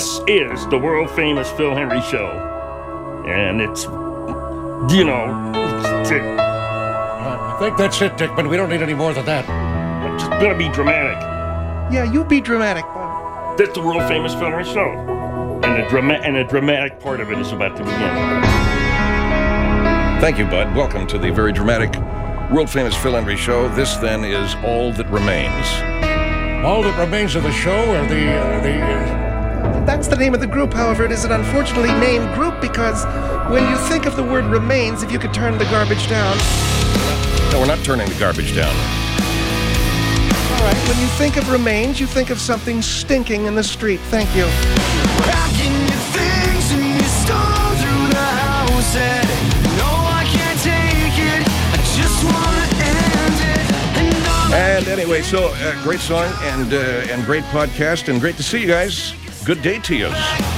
This is the world famous Phil Henry Show. And it's, I think that's it, Dickman. We don't need any more than that. I'm just gonna be dramatic. Yeah, you be dramatic, Bud. That's the world famous Phil Henry Show. And the dramatic part of it is about to begin. Thank you, Bud. Welcome to the very dramatic, world-famous Phil Henry Show. This, then, is All That Remains. All that remains of the show are That's the name of the group. However, it is an unfortunately named group because when you think of the word remains, if you could turn the garbage down. No, we're not turning the garbage down. All right, when you think of remains, you think of something stinking in the street. Thank you. Packing your things and you storm through the house and no, I can't take it. I just want to end it. And anyway, so great song and great podcast and great to see you guys. Good day to you.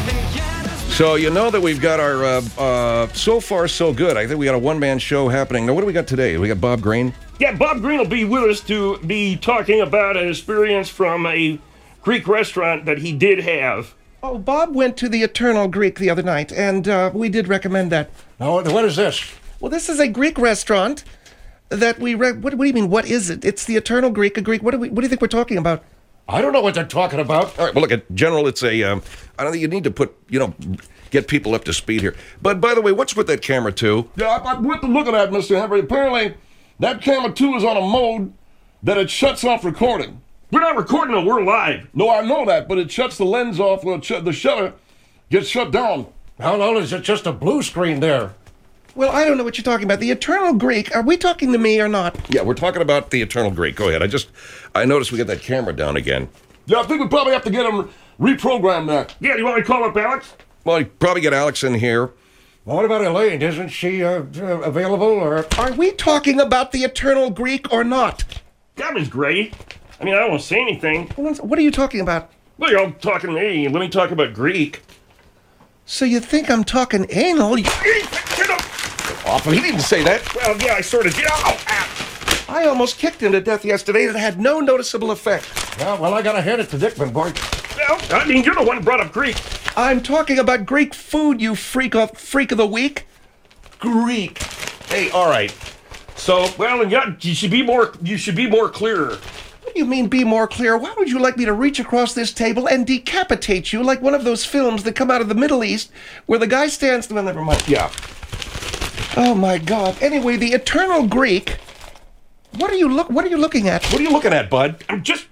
So you know that we've got our So Far So Good. I think we got a one-man show happening. Now, what do we got today? We got Bob Green. Yeah, Bob Green will be with us to be talking about an experience from a Greek restaurant that he did have. Oh, Bob went to the Eternal Greek the other night, and we did recommend that. Now, what is this? Well, this is a Greek restaurant that we... What do you mean, what is it? It's the Eternal Greek, a Greek... What do you think we're talking about? I don't know what they're talking about. All right, well, look, at General, it's a... I don't think you need to put, get people up to speed here. But, by the way, what's with that camera, too? Yeah, I went to look at that, Mr. Henry. Apparently, that camera, too, is on a mode that it shuts off recording. We're not recording it, we're live. No, I know that, but it shuts the lens off, the shutter gets shut down. How long is it just a blue screen there? Well, I don't know what you're talking about. The Eternal Greek, are we talking to me or not? Yeah, we're talking about the Eternal Greek. Go ahead. I noticed we got that camera down again. Yeah, I think we probably have to get him reprogrammed that. Yeah, do you want me to call up Alex? Well, you probably get Alex in here. Well, what about Elaine? Isn't she available, or...? Are we talking about the Eternal Greek or not? That was great. I mean, I don't want to say anything. What are you talking about? Well, you're all talking to me. Let me talk about Greek. So you think I'm talking anal? Get up! Awful. He didn't say that. Well, yeah, I sort of did. Ow! I almost kicked him to death yesterday and it had no noticeable effect. Yeah, well, I gotta hand it to Dickman, boy. Well, I mean, you're the one who brought up Greek. I'm talking about Greek food, you freak of the week. Greek. Hey, all right. So, well, and you should be more clearer. What do you mean, be more clear? Why would you like me to reach across this table and decapitate you like one of those films that come out of the Middle East where the guy stands... Well, never mind. Yeah. Oh, my God. Anyway, the Eternal Greek... What are you looking at? What are you looking at, bud? I'm just...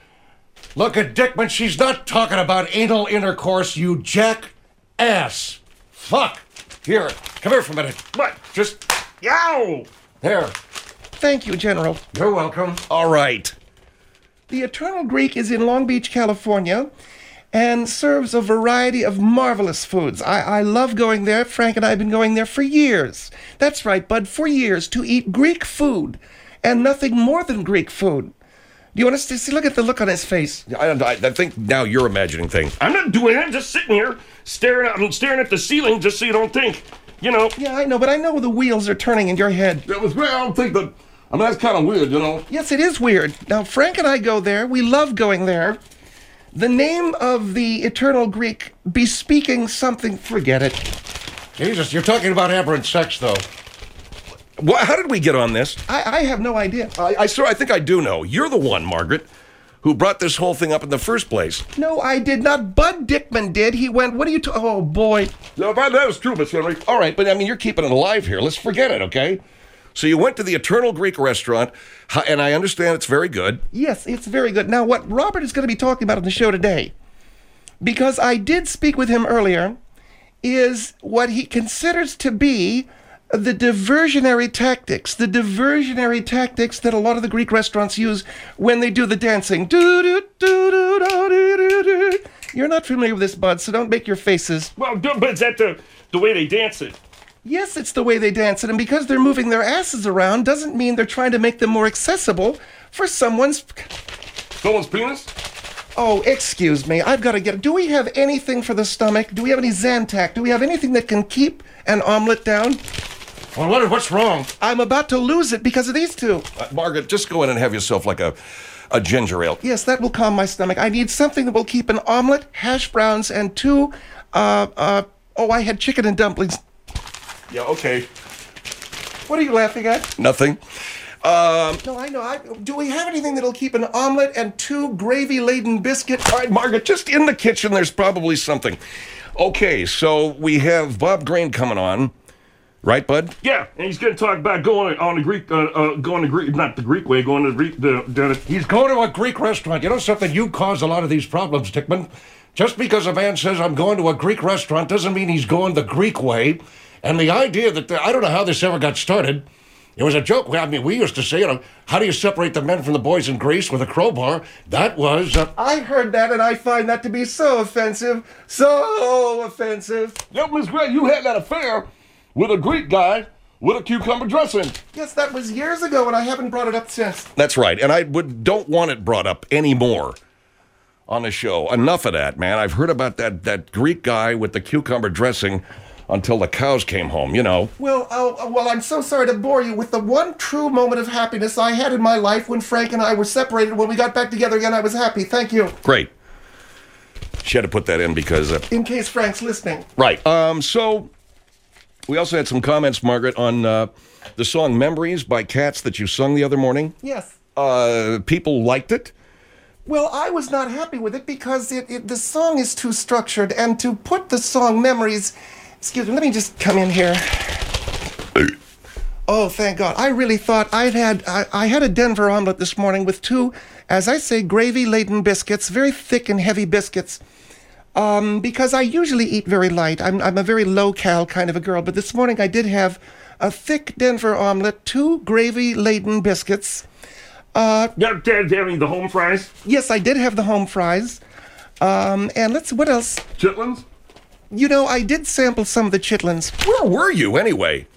Look at Dickman. She's not talking about anal intercourse, you jackass. Fuck. Here, come here for a minute. What? Just... Yow! There. Thank you, General. You're welcome. All right. The Eternal Greek is in Long Beach, California, and serves a variety of marvelous foods. I love going there. Frank and I have been going there for years. That's right, Bud, for years, to eat Greek food, and nothing more than Greek food. Do you want us to see? Look at the look on his face. I think now you're imagining things. I'm not doing it. I'm just sitting here staring at the ceiling just so you don't think, Yeah, I know, but I know the wheels are turning in your head. It was great. I don't think that... I mean, that's kind of weird, Yes, it is weird. Now, Frank and I go there. We love going there. The name of the Eternal Greek bespeaking something... Forget it. Jesus, you're talking about aberrant sex, though. How did we get on this? I have no idea. I think I do know. You're the one, Margaret, who brought this whole thing up in the first place. No, I did not. Bud Dickman did. He went, what are you Oh, boy. Yeah, that was true, Mr. Henry. All right, but I mean, you're keeping it alive here. Let's forget it, okay? So you went to the Eternal Greek restaurant, and I understand it's very good. Yes, it's very good. Now, what Robert is going to be talking about on the show today, because I did speak with him earlier, is what he considers to be the diversionary tactics that a lot of the Greek restaurants use when they do the dancing. You're not familiar with this, Bud, so don't make your faces. Well, but is that the way they dance it? Yes, it's the way they dance it, and because they're moving their asses around doesn't mean they're trying to make them more accessible for someone's penis? Oh, excuse me. I've got to get... Do we have anything for the stomach? Do we have any Zantac? Do we have anything that can keep an omelet down? Well, what's wrong? I'm about to lose it because of these two. Margaret, just go in and have yourself like a ginger ale. Yes, that will calm my stomach. I need something that will keep an omelet, hash browns, and two, I had chicken and dumplings. Yeah, okay. What are you laughing at? Nothing. No, I know. Do we have anything that'll keep an omelet and two gravy-laden biscuits? All right, Margaret, just in the kitchen, there's probably something. Okay, so we have Bob Green coming on. Right, Bud? Yeah, and he's going to talk about going on the Greek, not the Greek way, going to the He's going to a Greek restaurant. You know something? You cause a lot of these problems, Dickman. Just because a man says I'm going to a Greek restaurant doesn't mean he's going the Greek way. And the idea that, I don't know how this ever got started. It was a joke. I mean, we used to say, how do you separate the men from the boys in Greece with a crowbar? That was... I heard that, and I find that to be so offensive. So offensive. Yep, Miss Gray, you had that affair with a Greek guy with a cucumber dressing. Yes, that was years ago, and I haven't brought it up since. That's right, and I don't want it brought up anymore on the show. Enough of that, man. I've heard about that Greek guy with the cucumber dressing until the cows came home, you know. Well, I'm so sorry to bore you with the one true moment of happiness I had in my life when Frank and I were separated. When we got back together again, I was happy. Thank you. Great. She had to put that in because... in case Frank's listening. Right. So... We also had some comments, Margaret, on the song Memories by Cats that you sung the other morning. Yes. People liked it. Well, I was not happy with it because the song is too structured, and to put the song Memories... Excuse me, let me just come in here. Oh, thank God. I really thought I had a Denver omelet this morning with two, as I say, gravy-laden biscuits, very thick and heavy biscuits. Because I usually eat very light. I'm a very low-cal kind of a girl, but this morning I did have a thick Denver omelet, two gravy-laden biscuits. having the home fries? Yes, I did have the home fries. And what else? Chitlins? You know, I did sample some of the chitlins. Where were you, anyway?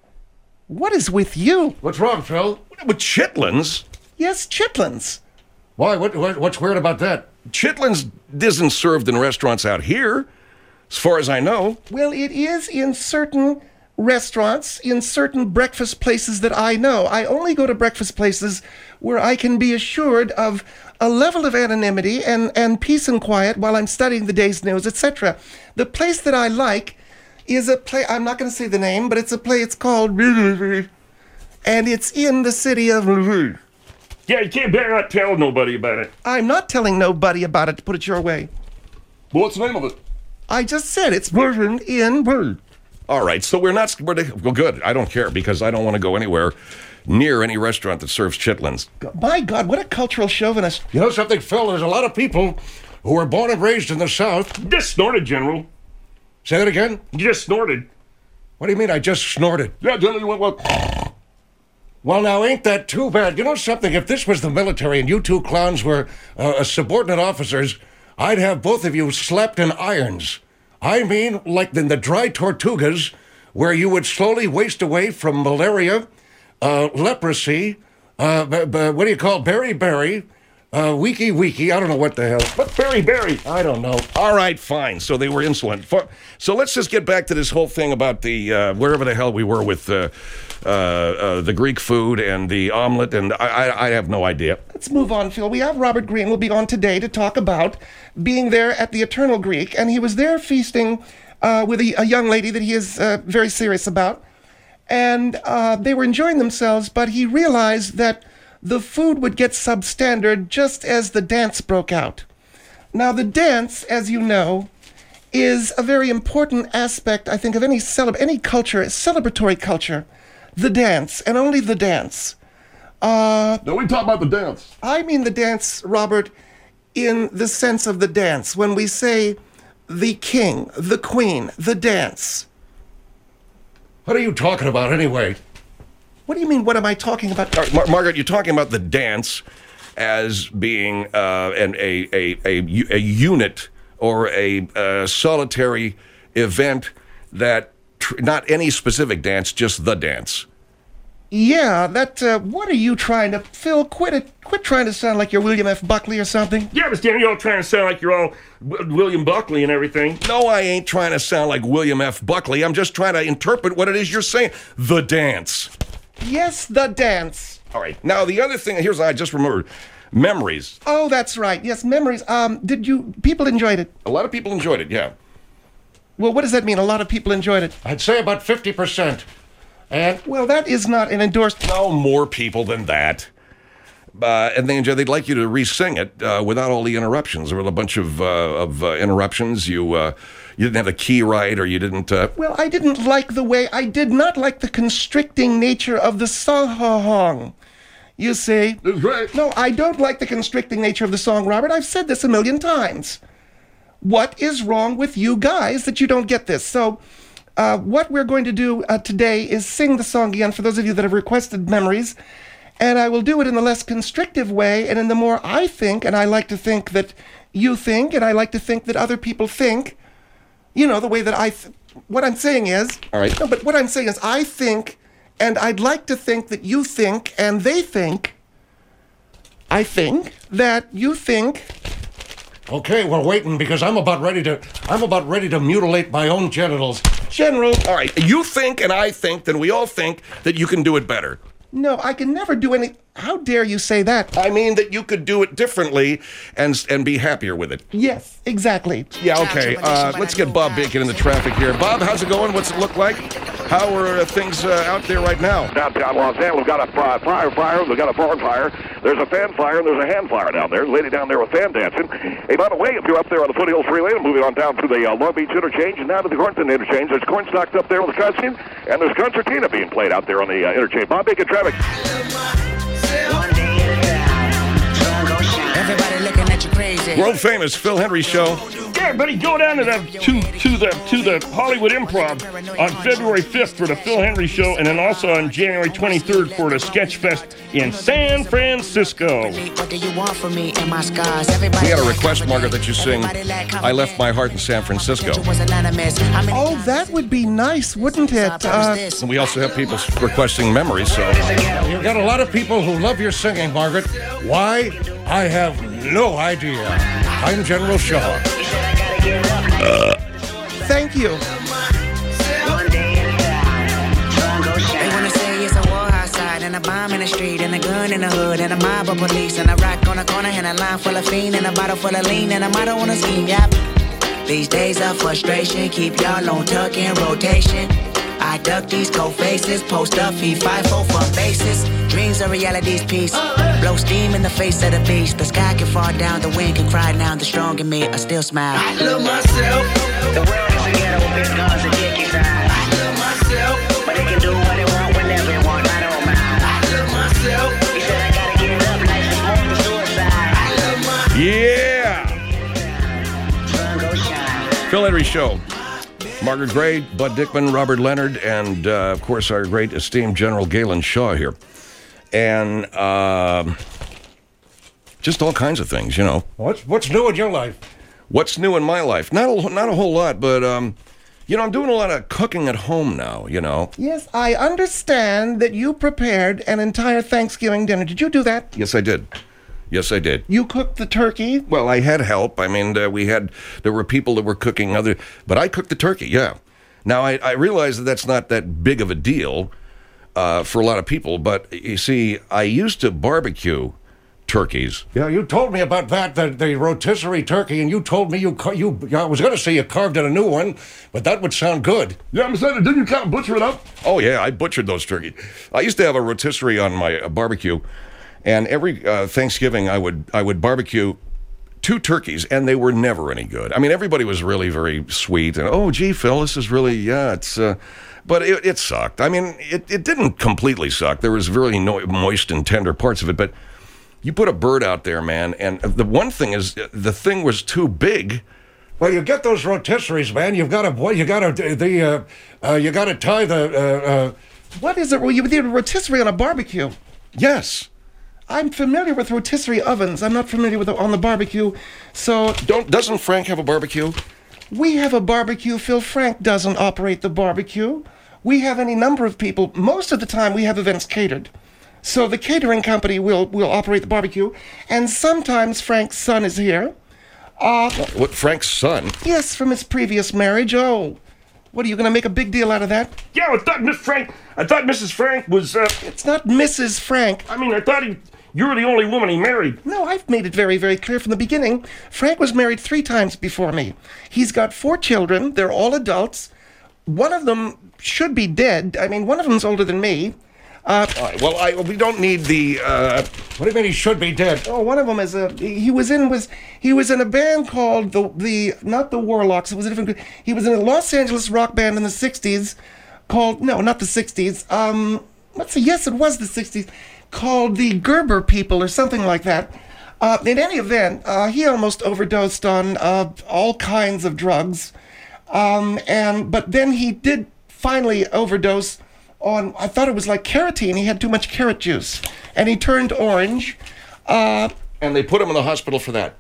What is with you? What's wrong, Phil? With chitlins? Yes, chitlins. Why? What's weird about that? Chitlins isn't served in restaurants out here, as far as I know. Well, it is in certain restaurants, in certain breakfast places that I know. I only go to breakfast places where I can be assured of a level of anonymity and peace and quiet while I'm studying the day's news, etc. The place that I like is a place, I'm not going to say the name, but it's a place, it's called, and it's in the city of... Yeah, you can't better not tell nobody about it. I'm not telling nobody about it, to put it your way. Well, what's the name of it? I just said it's in... All right, so well, good. I don't care because I don't want to go anywhere near any restaurant that serves chitlins. My God, what a cultural chauvinist. You know something, Phil? There's a lot of people who were born and raised in the South. You just snorted, General. Say that again? You just snorted. What do you mean I just snorted? Yeah, General, you went what? Well, now, ain't that too bad? You know something? If this was the military and you two clowns were subordinate officers, I'd have both of you slapped in irons. I mean, like in the dry Tortugas, where you would slowly waste away from malaria, leprosy, what do you call beriberi, wiki, I don't know what the hell. What's beriberi? I don't know. All right, fine. So they were insolent. So let's just get back to this whole thing about the wherever the hell we were with the Greek food and the omelet, and I have no idea. Let's move on, Phil. We have Robert Greene will be on today to talk about being there at the Eternal Greek, and he was there feasting with a young lady that he is very serious about, and they were enjoying themselves, but he realized that the food would get substandard just as the dance broke out. Now, the dance, as you know, is a very important aspect, I think, of any culture, celebratory culture. The dance, and only the dance. No, we talk about the dance. I mean the dance, Robert, in the sense of the dance. When we say the king, the queen, the dance. What are you talking about anyway? What do you mean, what am I talking about? Margaret, you're talking about the dance as being a unit or a solitary event that, not any specific dance, just the dance. Yeah, what are you trying to... Phil, quit trying to sound like you're William F. Buckley or something. Yeah, but Stan, you're all trying to sound like you're all William Buckley and everything. No, I ain't trying to sound like William F. Buckley. I'm just trying to interpret what it is you're saying. The dance. Yes, the dance. All right. Now, the other thing, here's I just remembered. Memories. Oh, that's right. Yes, memories. People enjoyed it? A lot of people enjoyed it, yeah. Well, what does that mean? A lot of people enjoyed it? I'd say about 50%. And Well, that is not an endorsed... No more people than that. And they'd like you to re-sing it without all the interruptions. There were a bunch of interruptions. You didn't have the key right, or you didn't... Well, I did not like the constricting nature of the song. You see? That's right. No, I don't like the constricting nature of the song, Robert. I've said this a million times. What is wrong with you guys that you don't get this? So, what we're going to do today is sing the song again for those of you that have requested memories. And I will do it in the less constrictive way and in the more I think, and I like to think that you think, and I like to think that other people think. You know, the way that what I'm saying is... All right. No, but what I'm saying is I think, and I'd like to think that you think, and they think. I think that you think... okay, we're waiting because I'm about ready to mutilate my own genitals. General... All right, you think and I think, then we all think that you can do it better. No, I can never do any... How dare you say that? I mean that you could do it differently and be happier with it. Yes, exactly. Yeah, okay. Let's get Bob Bacon in the traffic here. Bob, how's it going? What's it look like? How are things out there right now? Downtown Los Angeles, we've got a fire, we've got a barn fire, there's a fan fire, and there's a hand fire down there. There's a lady down there with fan dancing. Hey, by the way, if you're up there on the Foothills Freeway and moving on down to the Long Beach interchange and down to the Cornton interchange, there's corn stalks up there with the costume, and there's concertina being played out there on the interchange. Bob Bacon traffic. Everybody looking at you crazy. World famous Phil Hendry Show. Yeah, buddy, go down to the Hollywood Improv on February 5th for the Phil Henry Show, and then also on January 23rd for the Sketch Fest in San Francisco. What do you want from me and my scars? We had a request, Margaret, that you sing I Left My Heart in San Francisco. Oh, that would be nice, wouldn't it? And we also have people requesting memories, so... You've got a lot of people who love your singing, Margaret. Why? I have no idea. I'm General Shaw. Thank you. They wanna say it's a war outside, and a bomb in the street, and a gun in the hood, and a mob of police, and a rock on the corner, and a line full of fiend, and a bottle full of lean, and a motto on a scheme, yep. These days of frustration keep y'all on tuck in rotation. I duck these cold faces, post up, feed 5-4 from bases. Dreams are reality's piece. Blow steam in the face of the beast. The sky can fall down, the wind can cry now. The strong in me, I still smile. I love myself. The world is a ghetto with big guns and dick inside. I love myself. But they can do what they want whenever they want, I don't mind. I love myself. He said I gotta get it up like some more for suicide. I love myself. Yeah! Sun go shine. Phil Henry Show. Margaret Gray, Bud Dickman, Robert Leonard, and, of course, our great esteemed General Galen Shaw here. And just all kinds of things, you know. What's new in your life? What's new in my life? Not a whole lot, but, you know, I'm doing a lot of cooking at home now, you know. Yes, I understand that you prepared an entire Thanksgiving dinner. Did you do that? Yes, I did. Yes, I did. You cooked the turkey? Well, I had help. I mean, there were people that were cooking but I cooked the turkey, yeah. Now, I realize that that's not that big of a deal for a lot of people, but you see, I used to barbecue turkeys. Yeah, you told me about that, the rotisserie turkey, and you told me I was going to say you carved in a new one, but that would sound good. Yeah, I'm saying, didn't you kind of butcher it up? Oh, yeah, I butchered those turkeys. I used to have a rotisserie on my barbecue, and every Thanksgiving I would barbecue 2 turkeys, and they were never any good. I mean, everybody was really very sweet, and, oh, gee, Phil, this is really, yeah, it's... But it sucked. I mean, it didn't completely suck. There was really moist and tender parts of it, but you put a bird out there, man, and the one thing is the thing was too big. Well, you get those rotisseries, man. You got to tie the. What is it? Well, you did a rotisserie on a barbecue. Yes. I'm familiar with rotisserie ovens. I'm not familiar with on the barbecue. So doesn't Frank have a barbecue? We have a barbecue. Phil, Frank doesn't operate the barbecue. we have any number of people. Most of the time, we have events catered. So the catering company will operate the barbecue, and sometimes Frank's son is here. What, Frank's son? Yes, from his previous marriage. Oh, what are you going to make a big deal out of that? Yeah, I thought Mrs. Frank was, It's not Mrs. Frank. I thought you were the only woman he married. No, I've made it very, very clear from the beginning. Frank was married 3 times before me. He's got 4 children. They're all adults. One of them should be dead. I mean, one of them's older than me. All right, well, we don't need the, What do you mean he should be dead? Oh, one of them is he was in a band called not the Warlocks. It was a different. He was in a Los Angeles rock band in the '60s called not the '60s. Let's see. Yes, it was the '60s, called the Gerber People or something like that. In any event, he almost overdosed on all kinds of drugs, but then he did finally overdose on, I thought it was like carotene. He had too much carrot juice, and he turned orange. and they put him in the hospital for that.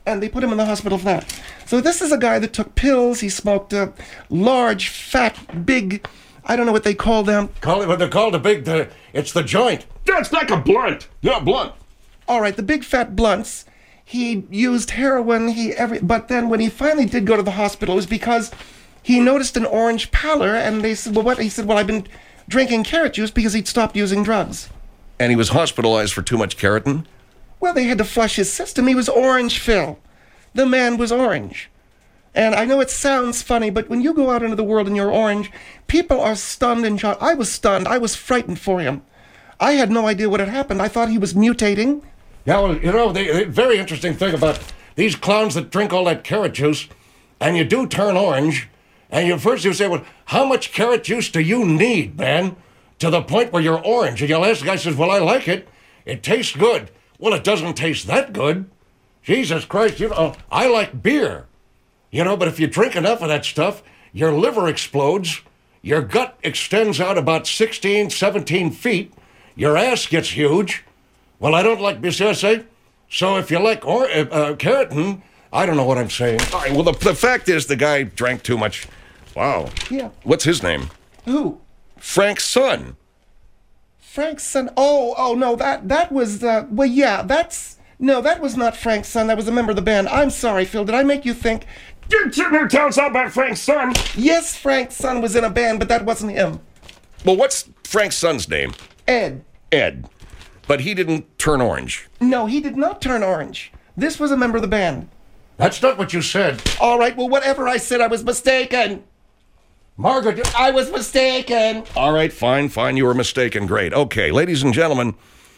So this is a guy that took pills. He smoked a large, fat, big, I don't know what they call them. They're called a big, it's the joint. That's like a blunt. Yeah, blunt. All right, the big fat blunts. He used heroin. But then when he finally did go to the hospital, it was because he noticed an orange pallor, and they said, "Well, what?" He said, "Well, I've been drinking carrot juice," because he'd stopped using drugs. And he was hospitalized for too much keratin? Well, they had to flush his system. He was orange, Phil. The man was orange. And I know it sounds funny, but when you go out into the world and you're orange, people are stunned and shocked. I was stunned. I was frightened for him. I had no idea what had happened. I thought he was mutating. Yeah, well, the very interesting thing about these clowns that drink all that carrot juice, and you do turn orange, and first you say, well, how much carrot juice do you need, man, to the point where you're orange? And you'll ask the guy, says, well, I like it. It tastes good. Well, it doesn't taste that good. Jesus Christ, I like beer. But if you drink enough of that stuff, your liver explodes, your gut extends out about 16, 17 feet, your ass gets huge. Well, I don't like BCSA, so if you like keratin, I don't know what I'm saying. All right, well, the fact is the guy drank too much. Wow. Yeah. What's his name? Who? Frank's son. Frank's son. Oh, no, that was, well, yeah, no, that was not Frank's son. That was a member of the band. I'm sorry, Phil. Did I make you think? You're sitting here telling us all about Frank's son. Yes, Frank's son was in a band, but that wasn't him. Well, what's Frank's son's name? Ed. Ed. But he didn't turn orange. No, he did not turn orange. This was a member of the band. That's not what you said. All right, well, whatever I said, I was mistaken. Margaret, I was mistaken. All right, fine, you were mistaken. Great. Okay, ladies and gentlemen,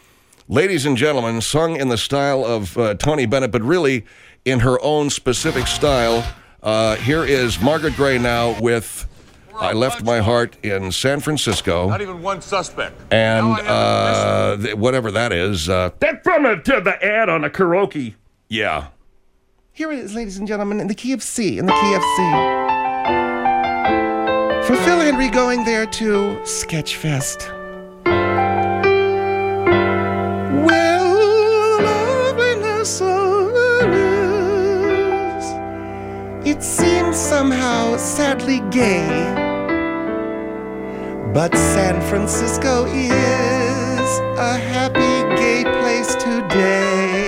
sung in the style of Tony Bennett, but really in her own specific style. Here is Margaret Gray now with I Left My Heart in San Francisco. Not even one suspect. And whatever that is. That's from the ad on the karaoke. Yeah. Here it is, ladies and gentlemen, in the key of C, For Phil Henry going there to Sketchfest. Well, the loveliness of it is, it seems somehow sadly gay, but San Francisco is a happy gay place today.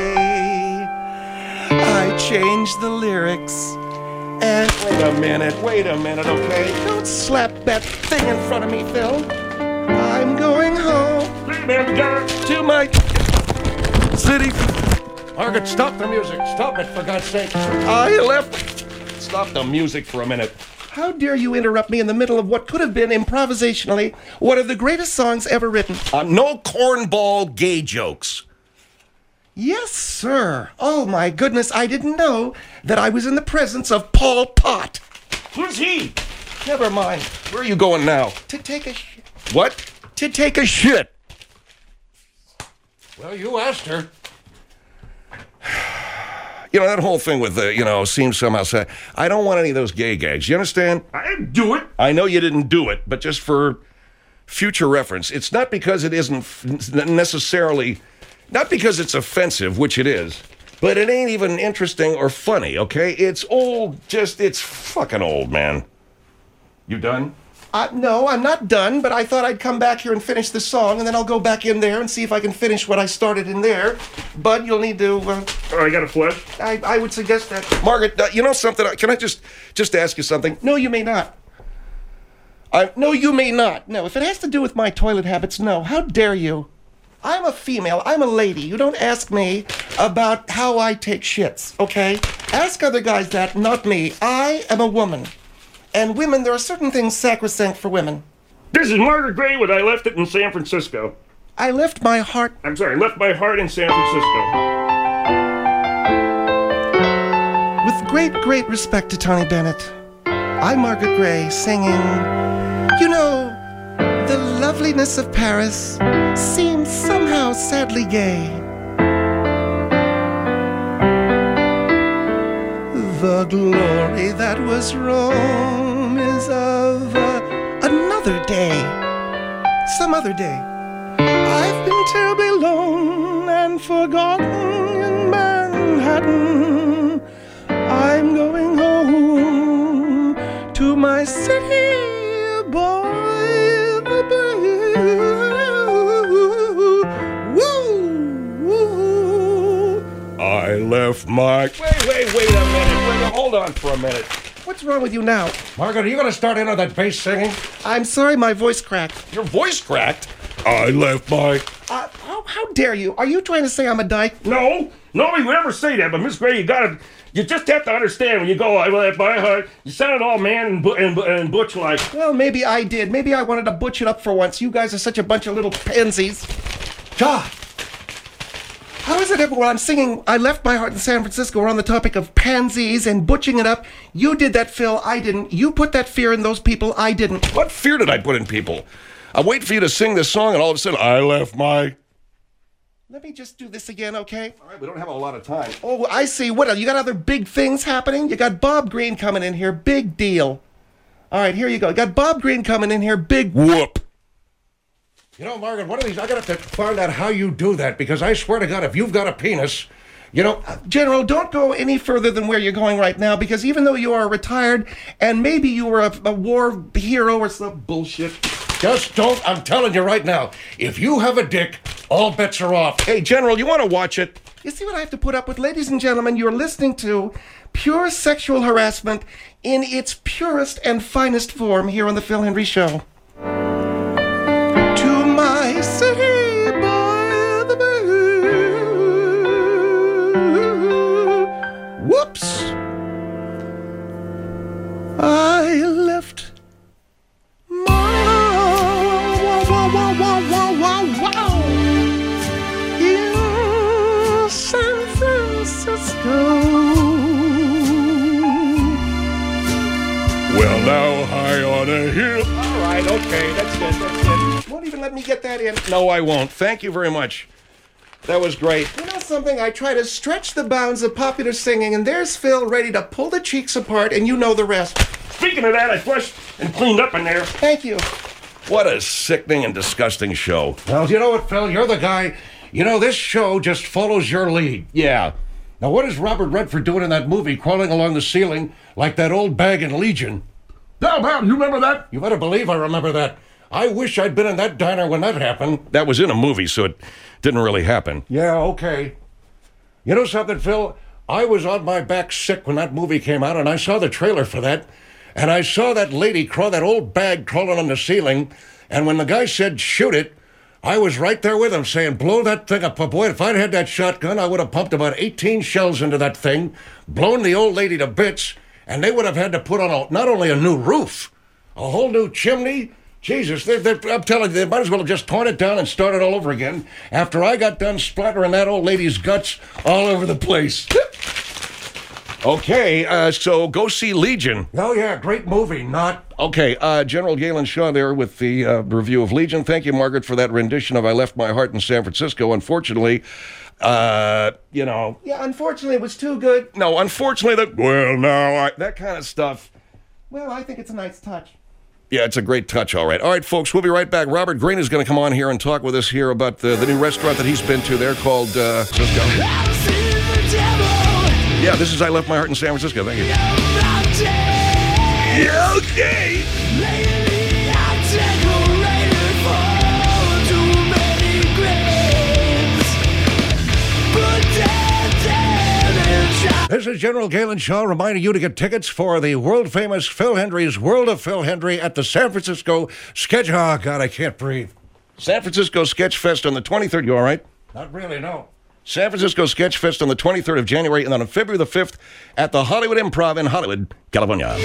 I changed the lyrics and Wait a minute, okay? don't slap that thing in front of me, Phil. I'm going home to my city. Margaret, stop the music. Stop it, for God's sake. Stop the music for a minute. How dare you interrupt me in the middle of what could have been, improvisationally, one of the greatest songs ever written? No cornball gay jokes. Yes, sir. Oh, my goodness, I didn't know that I was in the presence of Paul Pot. Who's he? Never mind. Where are you going now? To take a shit. What? To take a shit. Well, you asked her. That whole thing with seems somehow sad. I don't want any of those gay gags. You understand? I didn't do it. I know you didn't do it, but just for future reference, it's not because it isn't necessarily, not because it's offensive, which it is, but it ain't even interesting or funny, okay? It's old, it's fucking old, man. You done? No, I'm not done, but I thought I'd come back here and finish the song, and then I'll go back in there and see if I can finish what I started in there. Bud, you'll need to... I got a flush. I would suggest that... Margaret, you know something? Can I just ask you something? No, you may not. No, you may not. No, if it has to do with my toilet habits, no. How dare you? I'm a female. I'm a lady. You don't ask me about how I take shits, okay? Ask other guys that, not me. I am a woman. And women, there are certain things sacrosanct for women. This is Margaret Gray with I Left It in San Francisco. I left my heart... I'm sorry, left my heart in San Francisco. With great, great respect to Tony Bennett, I'm Margaret Gray singing, you know, the loveliness of Paris seems somehow sadly gay. The glory that was Rome is of another day, some other day. I've been terribly alone and forgotten in Manhattan. I'm going home to my city, boy. I left my... Wait a minute. Hold on for a minute. What's wrong with you now? Margaret, are you going to start into that bass singing? I'm sorry, my voice cracked. Your voice cracked? I left my... How dare you? Are you trying to say I'm a dyke? No, nobody would ever say that, but Miss Gray, you just have to understand when you go, I left my heart, you sounded all man and butch-like. Well, maybe I did. Maybe I wanted to butch it up for once. You guys are such a bunch of little pansies. God! How is it ever when I'm singing I Left My Heart in San Francisco, we're on the topic of pansies and butching it up? You did that, Phil. I didn't. You put that fear in those people. I didn't. What fear did I put in people? I wait for you to sing this song, and all of a sudden, I left my... Let me just do this again, okay? All right, we don't have a lot of time. Oh, I see. What, you got other big things happening? You got Bob Green coming in here. Big deal. All right, here you go. You got Bob Green coming in here. Big whoop. You know, Margaret, one of these, I got to find out how you do that, because I swear to God, if you've got a penis, you know... General, don't go any further than where you're going right now, because even though you are retired, and maybe you were a war hero or some bullshit... Just don't, I'm telling you right now, if you have a dick, all bets are off. Hey, General, you want to watch it? You see what I have to put up with? Ladies and gentlemen, you're listening to pure sexual harassment in its purest and finest form here on the Phil Henry Show. To my city by the bay. Whoops. I left in San Francisco. Well, now high on a hill. All right, okay, that's good. Won't even let me get that in. No, I won't. Thank you very much. That was great. You know something? I try to stretch the bounds of popular singing, and there's Phil ready to pull the cheeks apart, and you know the rest. Speaking of that, I flushed and cleaned up in there. Thank you. What a sickening and disgusting show. Well, you know what, Phil? You're the guy. You know, this show just follows your lead. Yeah. Now, what is Robert Redford doing in that movie, crawling along the ceiling like that old bag in Legion? Down, you remember that? You better believe I remember that. I wish I'd been in that diner when that happened. That was in a movie, so it didn't really happen. Yeah, okay. You know something, Phil? I was on my back sick when that movie came out, and I saw the trailer for that. And I saw that lady that old bag crawling on the ceiling. And when the guy said, shoot it, I was right there with him saying, blow that thing up. Boy, if I'd had that shotgun, I would have pumped about 18 shells into that thing, blown the old lady to bits, and they would have had to put on not only a new roof, a whole new chimney. Jesus, I'm telling you, they might as well have just torn it down and started all over again after I got done splattering that old lady's guts all over the place. Okay, so go see Legion. Oh, yeah, great movie, not... Okay, General Galen Shaw there with the review of Legion. Thank you, Margaret, for that rendition of I Left My Heart in San Francisco. Unfortunately, you know... Yeah, unfortunately, it was too good. No, unfortunately, that kind of stuff. Well, I think it's a nice touch. Yeah, it's a great touch, all right. All right, folks, we'll be right back. Robert Green is going to come on here and talk with us here about the new restaurant that he's been to there called Cisco. Yeah, this is I Left My Heart in San Francisco. Thank you. Okay. This is General Galen Shaw reminding you to get tickets for the world-famous Phil Hendry's World of Phil Hendry at the San Francisco Sketch... Oh, God, I can't breathe. San Francisco Sketch Fest on the 23rd. You all right? Not really, no. San Francisco Sketch Fest on the 23rd of January, and then on February the 5th at the Hollywood Improv in Hollywood, California.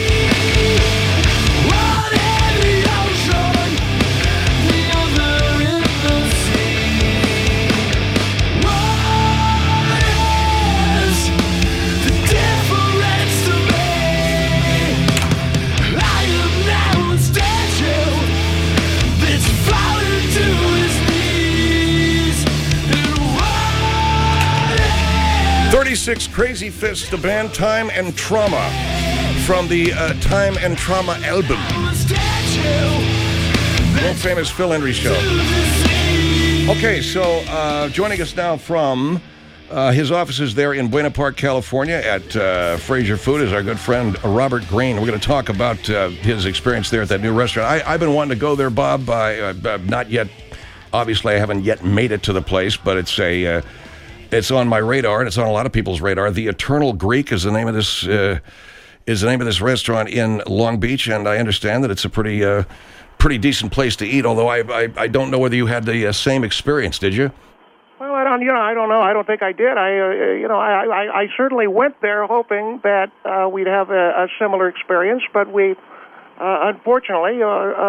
Crazy Fists, the band Time and Trauma, from the Time and Trauma album. World famous Phil Hendry show. Okay, so joining us now from his offices there in Buena Park, California at Fraser Food is our good friend Robert Green. We're going to talk about his experience there at that new restaurant. I've been wanting to go there, Bob. Not yet. Obviously, I haven't yet made it to the place, but it's on my radar, and it's on a lot of people's radar. The Eternal Greek is the name of this restaurant in Long Beach, and I understand that it's a pretty decent place to eat. Although I don't know whether you had the same experience. Did you? Well, I don't know. I don't think I did. I certainly went there hoping that we'd have a similar experience, but we, unfortunately,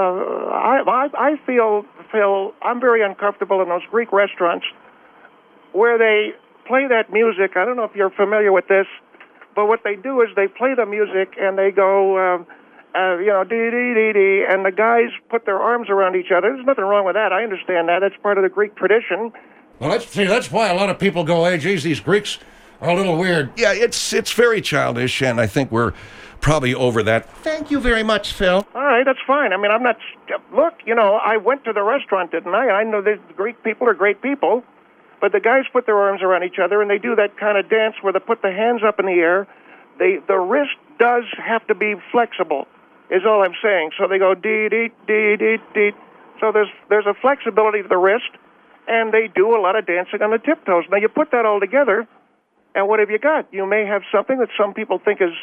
I feel I'm very uncomfortable in those Greek restaurants where they play that music. I don't know if you're familiar with this, but what they do is they play the music and they go, dee-dee-dee-dee, and the guys put their arms around each other. There's nothing wrong with that. I understand that. That's part of the Greek tradition. Well, that's why a lot of people go, hey, geez, these Greeks are a little weird. Yeah, it's very childish, and I think we're probably over that. Thank you very much, Phil. All right, that's fine. I mean, I'm not... Look, I went to the restaurant, didn't I? I know the Greek people are great people. But the guys put their arms around each other, and they do that kind of dance where they put the hands up in the air. The wrist does have to be flexible, is all I'm saying. So they go dee-dee, dee-dee, dee. So there's a flexibility to the wrist, and they do a lot of dancing on the tiptoes. Now, you put that all together, and what have you got? You may have something that some people think is,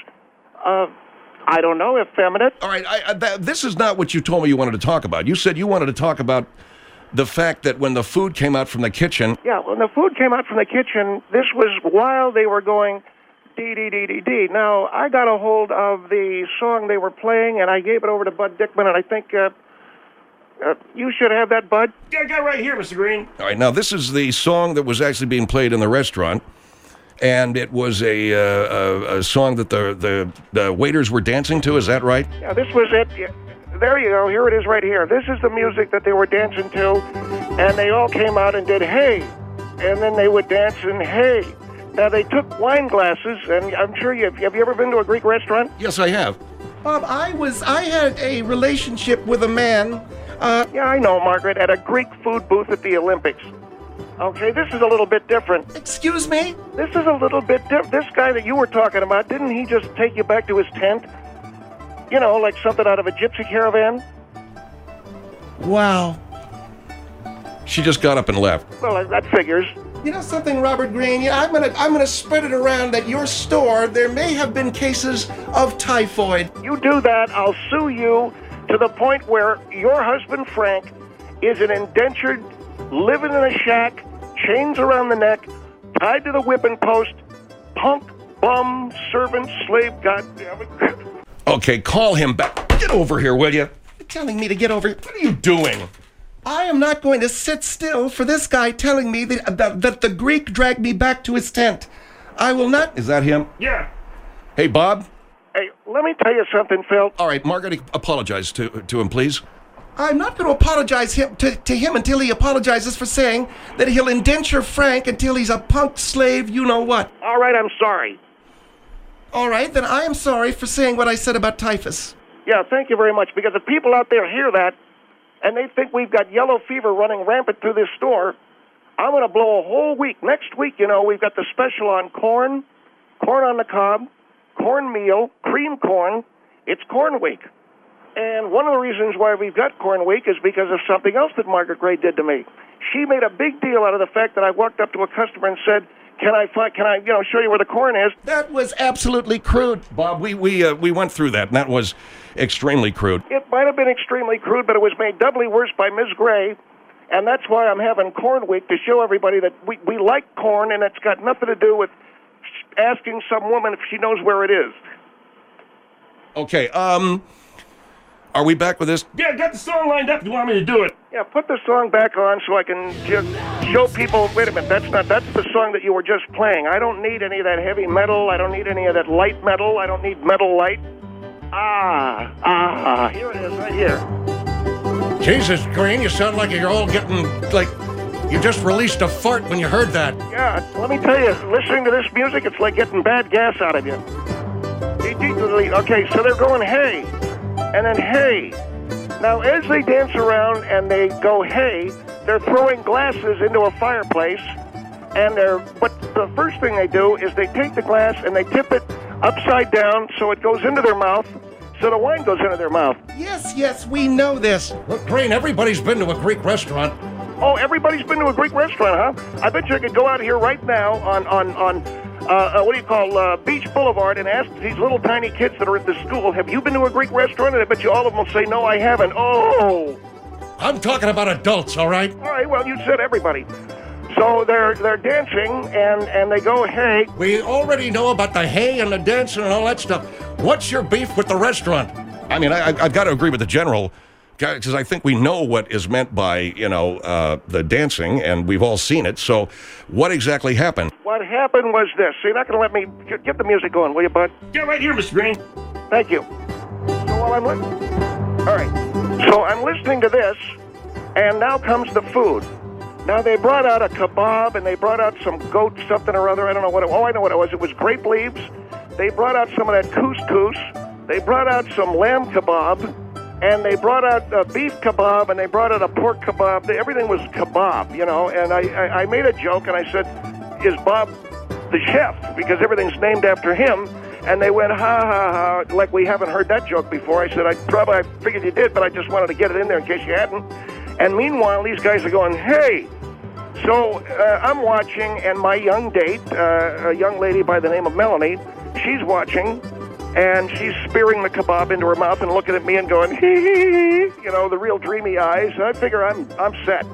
I don't know, effeminate. All right, this is not what you told me you wanted to talk about. You said you wanted to talk about the fact that when the food came out from the kitchen... Yeah, when the food came out from the kitchen, this was while they were going dee-dee-dee-dee-dee. Now, I got a hold of the song they were playing, and I gave it over to Bud Dickman, and I think you should have that, Bud. Yeah, I got it right here, Mr. Green. All right, now this is the song that was actually being played in the restaurant, and it was a song that the waiters were dancing to, is that right? Yeah, this was it. Yeah. There you go. Here it is right here. This is the music that they were dancing to, and they all came out and did hey, and then they would dance and hey. Now, they took wine glasses, and I'm sure have you ever been to a Greek restaurant? Yes, I have. Bob, I had a relationship with a man. Yeah, I know, Margaret, at a Greek food booth at the Olympics. Okay, this is a little bit different. Excuse me? This is a little bit different. This guy that you were talking about, didn't he just take you back to his tent? You know, like something out of a gypsy caravan? Wow. She just got up and left. Well, that figures. You know something, Robert Green? Yeah, I'm gonna spread it around that your store there may have been cases of typhoid. You do that, I'll sue you to the point where your husband Frank is an indentured, living in a shack, chains around the neck, tied to the whipping post, punk, bum, servant, slave, goddammit. Okay, call him back. Get over here, will you? You're telling me to get over. What are you doing? I am not going to sit still for this guy telling me that the Greek dragged me back to his tent. I will not... Is that him? Yeah. Hey, Bob? Hey, let me tell you something, Phil. All right, Margaret, apologize to him, please. I'm not going to apologize to him until he apologizes for saying that he'll indenture Frank until he's a punk slave you-know-what. All right, I'm sorry. All right, then I am sorry for saying what I said about typhus. Yeah, thank you very much, because if people out there hear that, and they think we've got yellow fever running rampant through this store, I'm going to blow a whole week. Next week, you know, we've got the special on corn on the cob, cornmeal, cream corn. It's Corn Week. And one of the reasons why we've got Corn Week is because of something else that Margaret Gray did to me. She made a big deal out of the fact that I walked up to a customer and said, Can I show you where the corn is? That was absolutely crude. Bob, we went through that, and that was extremely crude. It might have been extremely crude, but it was made doubly worse by Ms. Gray, and that's why I'm having Corn Week, to show everybody that we like corn, and it's got nothing to do with asking some woman if she knows where it is. Okay, are we back with this? Yeah, got the song lined up. You want me to do it? Yeah, put the song back on so I can just show people, wait a minute, that's the song that you were just playing. I don't need any of that heavy metal. I don't need any of that light metal. I don't need metal light. Here it is, right here. Jesus, Green, you sound like you're all getting, like, you just released a fart when you heard that. Yeah, let me tell you, listening to this music, it's like getting bad gas out of you. Okay, so they're going, hey, and then hey. Now, as they dance around and they go, hey, they're throwing glasses into a fireplace, but the first thing they do is they take the glass and they tip it upside down so it goes into their mouth, so the wine goes into their mouth. Yes, we know this. Look, Green, everybody's been to a Greek restaurant. Oh, everybody's been to a Greek restaurant, huh? I bet you I could go out here right now on Beach Boulevard and ask these little tiny kids that are at the school, have you been to a Greek restaurant? And I bet you all of them will say, no, I haven't. Oh! I'm talking about adults, all right? All right, well, you said everybody. So they're dancing, and they go, hey. We already know about the hay and the dancing and all that stuff. What's your beef with the restaurant? I mean, I've got to agree with the general, because I think we know what is meant by, the dancing, and we've all seen it. So what exactly happened? What happened was this. So you're not going to let me get the music going, will you, bud? Get right here, Mr. Green. Thank you. So while I'm all right. So I'm listening to this, and now comes the food. Now, they brought out a kebab, and they brought out some goat something or other. I don't know what it was. Oh, I know what it was. It was grape leaves. They brought out some of that couscous. They brought out some lamb kebab. And they brought out a beef kebab, and they brought out a pork kebab. Everything was kebab, And I made a joke, and I said, is Bob the chef? Because everything's named after him. And they went, ha, ha, ha, like we haven't heard that joke before. I said, I figured you did, but I just wanted to get it in there in case you hadn't. And meanwhile, these guys are going, hey. So I'm watching, and my young date, a young lady by the name of Melanie, she's watching. And she's spearing the kebab into her mouth and looking at me and going, hee, the real dreamy eyes. And I figure I'm set.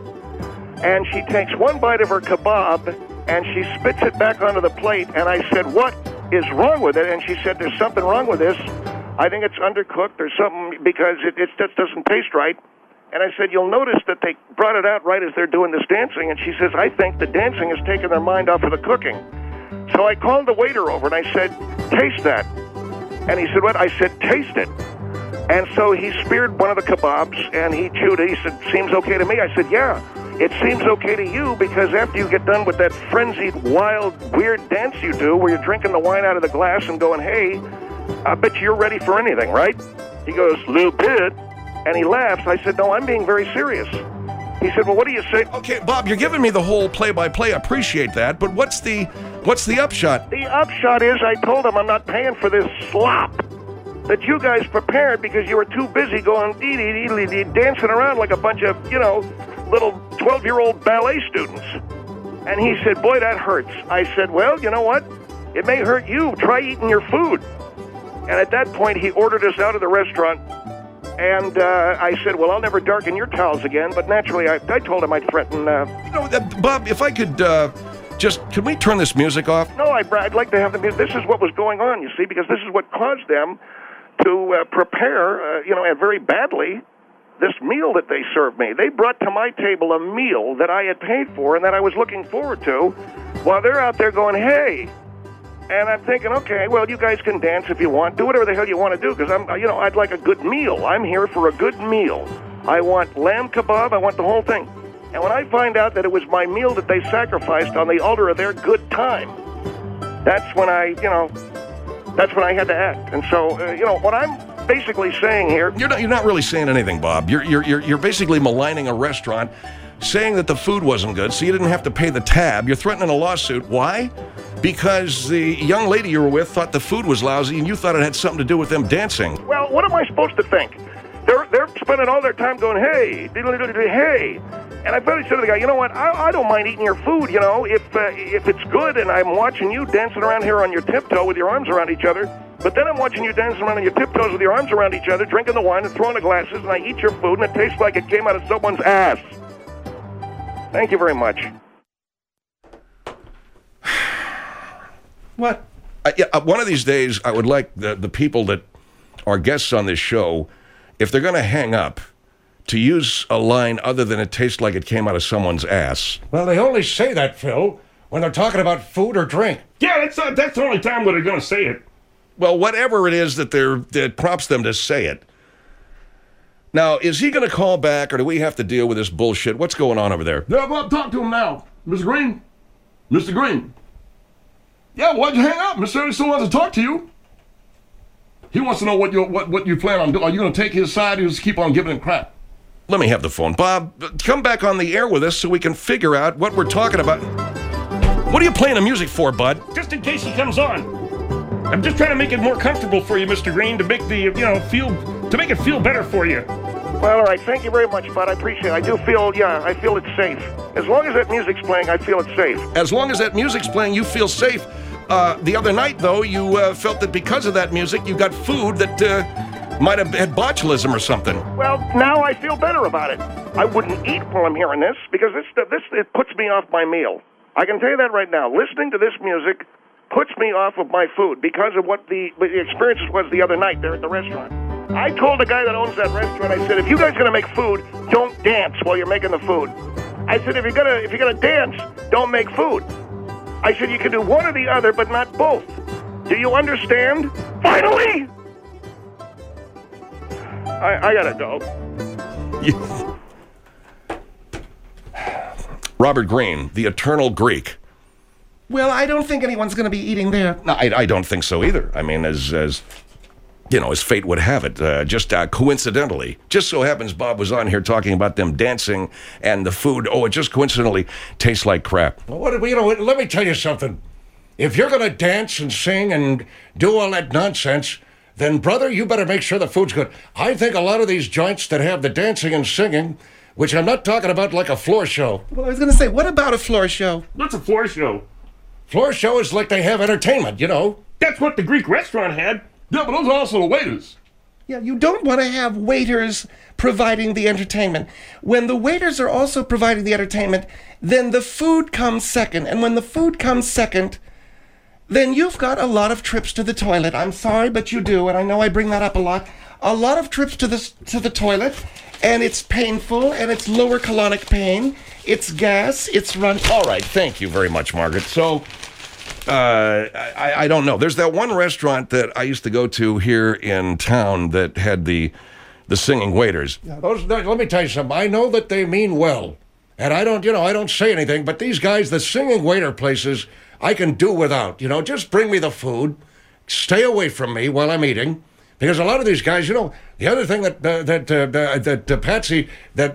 And she takes one bite of her kebab, and she spits it back onto the plate. And I said, what is wrong with it? And she said, there's something wrong with this. I think it's undercooked. There's something, because it just doesn't taste right. And I said, you'll notice that they brought it out right as they're doing this dancing. And she says, I think the dancing has taken their mind off of the cooking. So I called the waiter over, and I said, taste that. And he said, what? I said, taste it. And so he speared one of the kebabs, and he chewed it. He said, seems okay to me. I said, yeah, it seems okay to you, because after you get done with that frenzied, wild, weird dance you do, where you're drinking the wine out of the glass and going, hey, I bet you're ready for anything, right? He goes, little bit. And he laughs. I said, no, I'm being very serious. He said, well, what do you say? Okay, Bob, you're giving me the whole play-by-play. I appreciate that, but what's the upshot? The upshot is I told him I'm not paying for this slop that you guys prepared because you were too busy going dee-dee-dee-dee, dancing around like a bunch of, little 12-year-old ballet students. And he said, boy, that hurts. I said, well, you know what? It may hurt you. Try eating your food. And at that point, he ordered us out of the restaurant. And I said, well, I'll never darken your towels again. But naturally, I told him I'd threaten... Bob, if I could can we turn this music off? No, I'd like to have the music. This is what was going on, you see, because this is what caused them to prepare, and very badly, this meal that they served me. They brought to my table a meal that I had paid for and that I was looking forward to, while they're out there going, hey... And I'm thinking, okay, well, you guys can dance if you want. Do whatever the hell you want to do, because I'd like a good meal. I'm here for a good meal. I want lamb kebab. I want the whole thing. And when I find out that it was my meal that they sacrificed on the altar of their good time, that's when I had to act. And so, what I'm basically saying here... You're not really saying anything, Bob. You're basically maligning a restaurant, saying that the food wasn't good, so you didn't have to pay the tab. You're threatening a lawsuit. Why? Because the young lady you were with thought the food was lousy, and you thought it had something to do with them dancing. Well, what am I supposed to think? They're spending all their time going, hey, diddly-diddly, hey. And I finally said to the guy, you know what, I don't mind eating your food, you know, if it's good and I'm watching you dancing around here on your tiptoe with your arms around each other, but then I'm watching you dancing around on your tiptoes with your arms around each other, drinking the wine and throwing the glasses, and I eat your food and it tastes like it came out of someone's ass. Thank you very much. What? One of these days, I would like the people that are guests on this show, if they're going to hang up, to use a line other than it tastes like it came out of someone's ass. Well, they only say that, Phil, when they're talking about food or drink. Yeah, that's the only time where they're going to say it. Well, whatever it is that prompts them to say it. Now, is he going to call back, or do we have to deal with this bullshit? What's going on over there? Yeah, Bob, talk to him now. Mr. Green? Mr. Green? Yeah, why'd you hang up? Mr. Anderson wants to talk to you. He wants to know what you plan on doing. Are you going to take his side or just keep on giving him crap? Let me have the phone. Bob, come back on the air with us so we can figure out what we're talking about. What are you playing the music for, bud? Just in case he comes on. I'm just trying to make it more comfortable for you, Mr. Green, to make make it feel better for you. Well, all right, thank you very much, bud. I appreciate it. I feel it's safe. As long as that music's playing, I feel it's safe. As long as that music's playing, you feel safe. The other night, though, you felt that because of that music, you got food that might have had botulism or something. Well, now I feel better about it. I wouldn't eat while I'm hearing this, because it puts me off my meal. I can tell you that right now. Listening to this music puts me off of my food because of what the experience was the other night there at the restaurant. I told the guy that owns that restaurant, I said, if you guys are going to make food, don't dance while you're making the food. I said, if you're gonna dance, don't make food. I said, you can do one or the other, but not both. Do you understand? Finally! I gotta go. Robert Greene, the eternal Greek. Well, I don't think anyone's going to be eating there. No, I don't think so either. I mean, as you know, as fate would have it, just coincidentally. Just so happens Bob was on here talking about them dancing and the food. Oh, it just coincidentally tastes like crap. Well, let me tell you something. If you're going to dance and sing and do all that nonsense, then, brother, you better make sure the food's good. I think a lot of these joints that have the dancing and singing, which I'm not talking about like a floor show. Well, I was going to say, what about a floor show? What's a floor show? Floor show is like they have entertainment, you know. That's what the Greek restaurant had. Yeah, but those are also the waiters. Yeah, you don't want to have waiters providing the entertainment. When the waiters are also providing the entertainment, then the food comes second. And when the food comes second, then you've got a lot of trips to the toilet. I'm sorry, but you do, and I know I bring that up a lot. A lot of trips to the toilet, and it's painful, and it's lower colonic pain. It's gas, it's run. All right, thank you very much, Margaret. So, I don't know. There's that one restaurant that I used to go to here in town that had the singing waiters. Yeah, let me tell you something. I know that they mean well, and I don't say anything, but these guys, the singing waiter places, I can do without. Just bring me the food, stay away from me while I'm eating. Because a lot of these guys, the other thing that Patsy,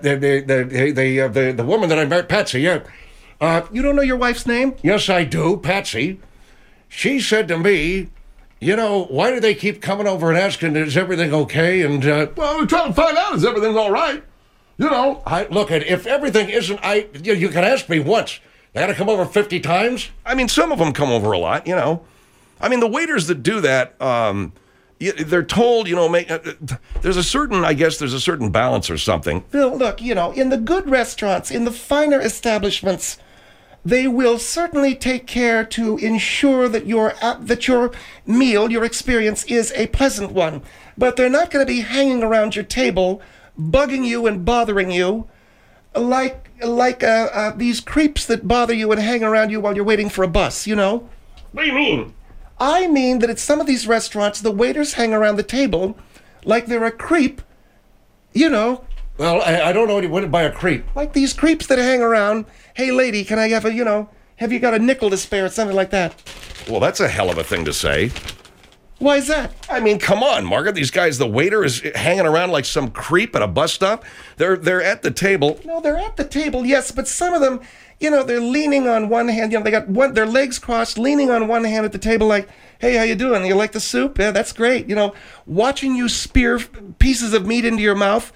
the woman that I married, Patsy, yeah. You don't know your wife's name? Yes, I do, Patsy. She said to me, why do they keep coming over and asking, is everything okay? And well, we're trying to find out, is everything all right? Look, if everything isn't, you can ask me once. They got to come over 50 times? I mean, some of them come over a lot, I mean, the waiters that do that, they're told, there's a certain balance or something. Phil, look, in the good restaurants, in the finer establishments, they will certainly take care to ensure that your meal, your experience is a pleasant one. But they're not going to be hanging around your table, bugging you and bothering you, like these creeps that bother you and hang around you while you're waiting for a bus, What do you mean? I mean that at some of these restaurants, the waiters hang around the table like they're a creep, Well, I don't know what you wouldn't by a creep. Like these creeps that hang around. Hey, lady, can I have have you got a nickel to spare? Something like that. Well, that's a hell of a thing to say. Why is that? I mean, come on, Margaret. These guys, the waiter is hanging around like some creep at a bus stop. They're at the table. No, they're at the table, yes, but some of them, they're leaning on one hand. They got their legs crossed, leaning on one hand at the table like, hey, how you doing? You like the soup? Yeah, that's great. Watching you spear pieces of meat into your mouth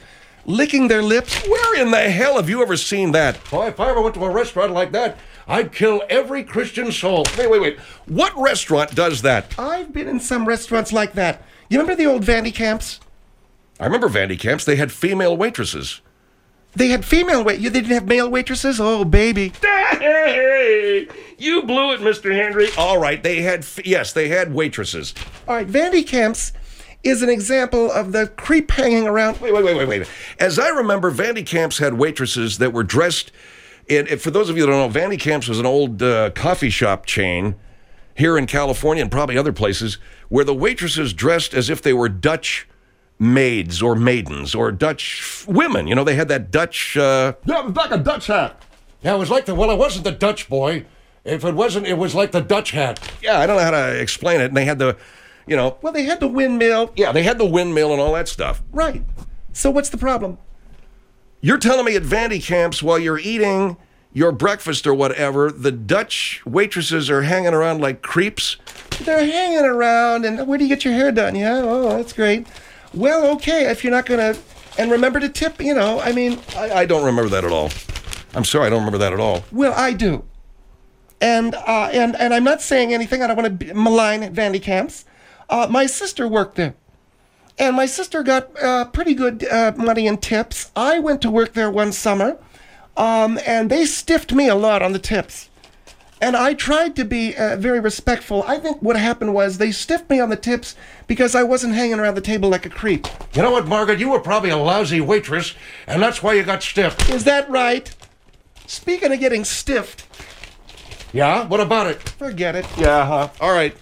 licking their lips. Where in the hell have you ever seen that? Boy, if I ever went to a restaurant like that, I'd kill every Christian soul. Wait. What restaurant does that? I've been in some restaurants like that. You remember the old Vandy Camps? I remember Vandy Camps. They had female waitresses. They had female They didn't have male waitresses? Oh, baby. Hey, you blew it, Mr. Henry. All right, they had waitresses. All right, Vandy Camps is an example of the creep hanging around. Wait. As I remember, Vandy Camps had waitresses that were dressed in, for those of you that don't know, Vandy Camps was an old coffee shop chain here in California and probably other places where the waitresses dressed as if they were Dutch maids or maidens or Dutch women. You know, they had that Dutch... Yeah, it was like a Dutch hat. Yeah, it was like it wasn't the Dutch boy. If it wasn't, it was like the Dutch hat. Yeah, I don't know how to explain it. And they had the, you know... Well, they had the windmill. Yeah, they had the windmill and all that stuff. Right. So what's the problem? You're telling me at Vandy Camps, while you're eating your breakfast or whatever, the Dutch waitresses are hanging around like creeps? They're hanging around, and where do you get your hair done? Yeah, oh, that's great. Well, okay, if you're not going to... And remember to tip, you know, I mean... I don't remember that at all. I'm sorry, I don't remember that at all. Well, I do. And I'm not saying anything. I don't want to malign Vandy Camps. My sister worked there. And my sister got pretty good money in tips. I went to work there one summer, and they stiffed me a lot on the tips. And I tried to be very respectful. I think what happened was they stiffed me on the tips because I wasn't hanging around the table like a creep. You know what, Margaret? You were probably a lousy waitress, and that's why you got stiffed. Is that right? Speaking of getting stiffed. Yeah? What about it? Forget it. Yeah, huh? All right.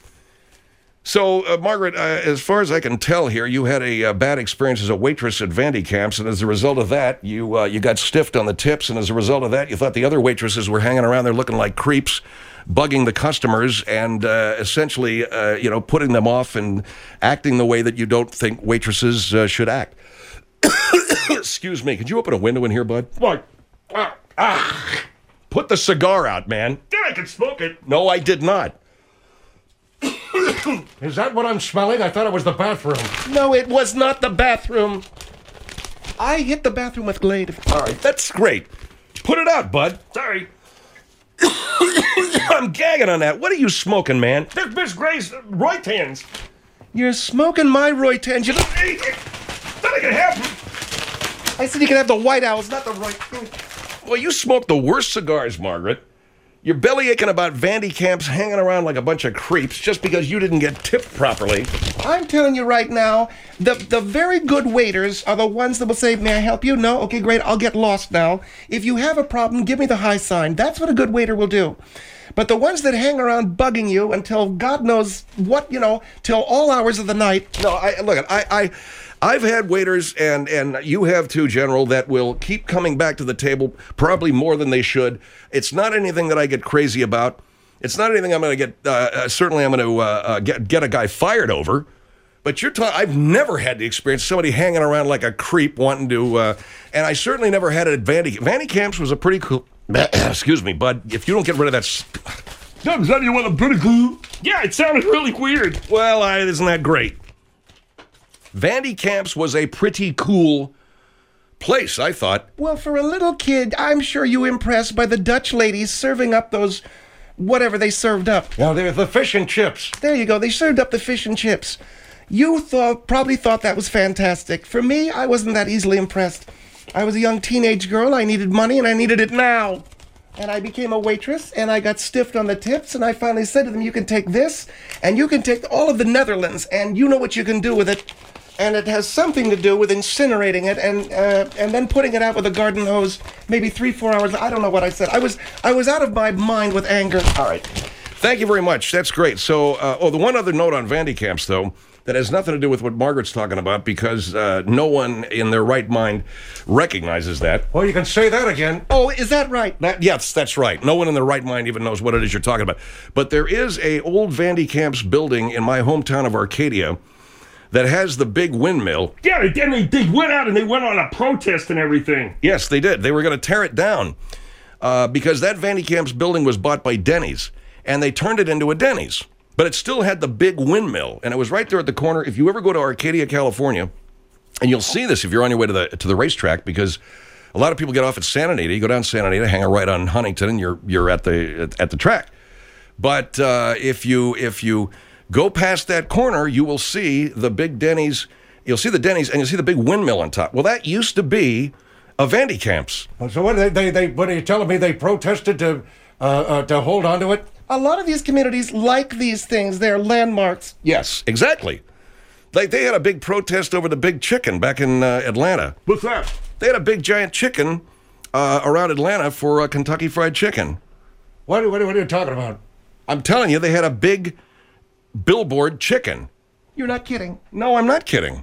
So, Margaret, as far as I can tell here, you had a bad experience as a waitress at Vandy Camps, and as a result of that, you got stiffed on the tips, and as a result of that, you thought the other waitresses were hanging around there looking like creeps, bugging the customers, and essentially, putting them off and acting the way that you don't think waitresses should act. Excuse me. Could you open a window in here, bud? What? Put the cigar out, man. Yeah, I can smoke it. No, I did not. Is that what I'm smelling? I thought it was the bathroom. No, it was not the bathroom. I hit the bathroom with Glade. All right, that's great. Put it out, bud. Sorry. I'm gagging on that. What are you smoking, man? There's Miss Gray's Roytans. You're smoking my Roytans. Hey, that ain't gonna happen. I said you can have the White Owls, not the Roytans. Well, you smoke the worst cigars, Margaret. You're belly aching about Vandy Camps hanging around like a bunch of creeps just because you didn't get tipped properly. I'm telling you right now, the very good waiters are the ones that will say, may I help you? No? Okay, great. I'll get lost now. If you have a problem, give me the high sign. That's what a good waiter will do. But the ones that hang around bugging you until God knows what, till all hours of the night. No, I've had waiters, and you have too, General, that will keep coming back to the table, probably more than they should. It's not anything that I get crazy about. It's not anything I'm going to get, certainly I'm going to get a guy fired over. But I've never had the experience of somebody hanging around like a creep wanting to, and I certainly never had it at Vandy Camps was a pretty cool, excuse me, bud, if you don't get rid of that... Does that you want a pretty cool? Yeah, it sounded really weird. Well, isn't that great? Vandy Camps was a pretty cool place, I thought. Well, for a little kid, I'm sure you were impressed by the Dutch ladies serving up those, whatever they served up. Yeah, they're the fish and chips. There you go. They served up the fish and chips. You probably thought that was fantastic. For me, I wasn't that easily impressed. I was a young teenage girl. I needed money, and I needed it now. And I became a waitress, and I got stiffed on the tips, and I finally said to them, you can take this, and you can take all of the Netherlands, and you know what you can do with it. And it has something to do with incinerating it and then putting it out with a garden hose, maybe 3-4 hours. I don't know what I said. I was out of my mind with anger. All right. Thank you very much. That's great. So, the one other note on Vandy Camps, though, that has nothing to do with what Margaret's talking about because no one in their right mind recognizes that. Well, you can say that again. Oh, is that right? Yes, that's right. No one in their right mind even knows what it is you're talking about. But there is a old Vandy Camps building in my hometown of Arcadia that has the big windmill. Yeah, they went out and they went on a protest and everything. Yes, they did. They were going to tear it down because that Vandy Camps building was bought by Denny's, and they turned it into a Denny's. But it still had the big windmill, and it was right there at the corner. If you ever go to Arcadia, California, And you'll see this if you're on your way to the racetrack, because a lot of people get off at Santa Anita. You go down Santa Anita, hang a right on Huntington, and you're at the track. But if you go past that corner, you will see the big Denny's. You'll see the Denny's, and you'll see the big windmill on top. Well, that used to be a Vandy Camps. So what are you telling me? They protested to hold on to it? A lot of these communities like these things. They're landmarks. Yes, exactly. They had a big protest over the big chicken back in Atlanta. What's that? They had a big giant chicken around Atlanta for Kentucky Fried Chicken. What are you talking about? I'm telling you, they had a big billboard chicken. You're not kidding. No, I'm not kidding.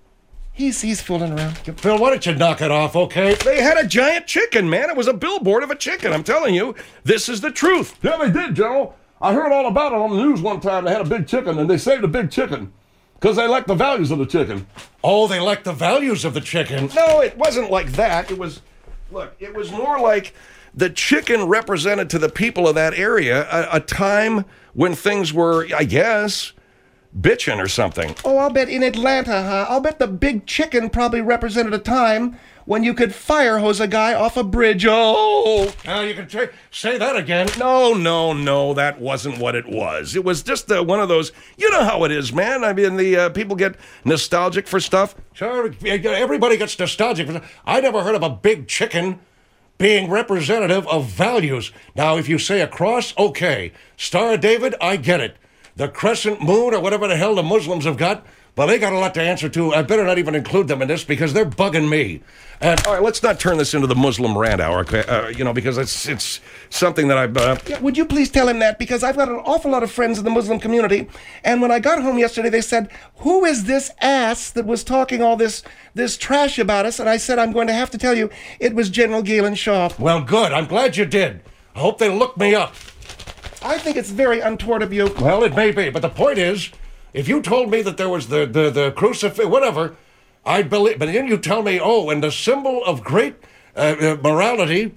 He's fooling around. Phil, why don't you knock it off, okay? They had a giant chicken, man. It was a billboard of a chicken. I'm telling you, this is the truth. Yeah, they did, General. I heard all about it on the news one time. They had a big chicken, and they saved a big chicken because they liked the values of the chicken. Oh, they liked the values of the chicken. No, it wasn't like that. It was more like the chicken represented to the people of that area a time when things were, I guess, bitching or something. Oh, I'll bet in Atlanta, huh? I'll bet the big chicken probably represented a time when you could fire hose a guy off a bridge. Oh! Now you can say that again. No, that wasn't what it was. It was just one of those, you know how it is, man. I mean, the people get nostalgic for stuff. Sure, everybody gets nostalgic for stuff. I never heard of a big chicken being representative of values. Now, if you say a cross, okay. Star of David, I get it. The crescent moon or whatever the hell the Muslims have got, well, they got a lot to answer to. I better not even include them in this because they're bugging me. And all right, let's not turn this into the Muslim rant hour, because it's something that I've... Yeah, would you please tell him that? Because I've got an awful lot of friends in the Muslim community, and when I got home yesterday, they said, who is this ass that was talking all this trash about us? And I said, I'm going to have to tell you, it was General Galen Shaw. Well, good. I'm glad you did. I hope they look me up. I think it's very untoward of you. Well, it may be, but the point is, if you told me that there was the crucifix, whatever, I'd believe. But then you tell me, oh, and the symbol of great morality